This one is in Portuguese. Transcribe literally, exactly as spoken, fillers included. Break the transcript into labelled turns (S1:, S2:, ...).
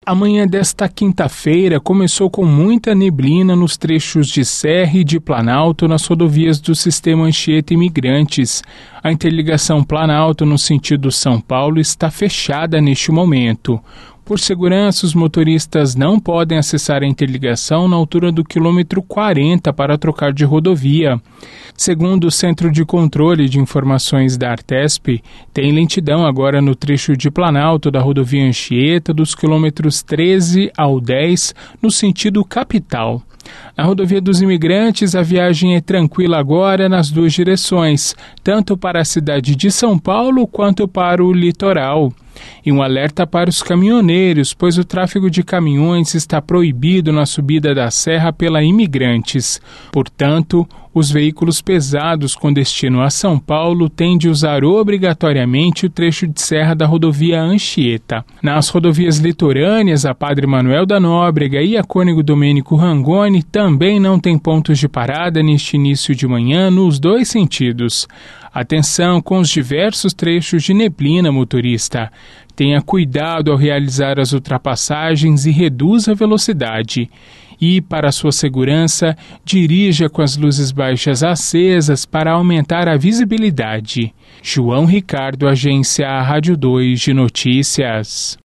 S1: A manhã desta quinta-feira começou com muita neblina nos trechos de Serra e de Planalto nas rodovias do sistema Anchieta Imigrantes. A interligação Planalto no sentido São Paulo está fechada neste momento. Por segurança, os motoristas não podem acessar a interligação na altura do quilômetro quarenta para trocar de rodovia. Segundo o Centro de Controle de Informações da Artesp, tem lentidão agora no trecho de Planalto da rodovia Anchieta, dos quilômetros treze ao dez, no sentido capital. Na rodovia dos Imigrantes, a viagem é tranquila agora nas duas direções, tanto para a cidade de São Paulo quanto para o litoral. E um alerta para os caminhoneiros, pois o tráfego de caminhões está proibido na subida da serra pela Imigrantes. Portanto, os veículos pesados com destino a São Paulo têm de usar obrigatoriamente o trecho de serra da rodovia Anchieta. Nas rodovias litorâneas, a Padre Manuel da Nóbrega e a Cônego Domênico Rangoni também não tem pontos de parada neste início de manhã nos dois sentidos. Atenção com os diversos trechos de neblina, motorista. Tenha cuidado ao realizar as ultrapassagens e reduza a velocidade. E, para sua segurança, dirija com as luzes baixas acesas para aumentar a visibilidade. João Ricardo, Agência Rádio dois de Notícias.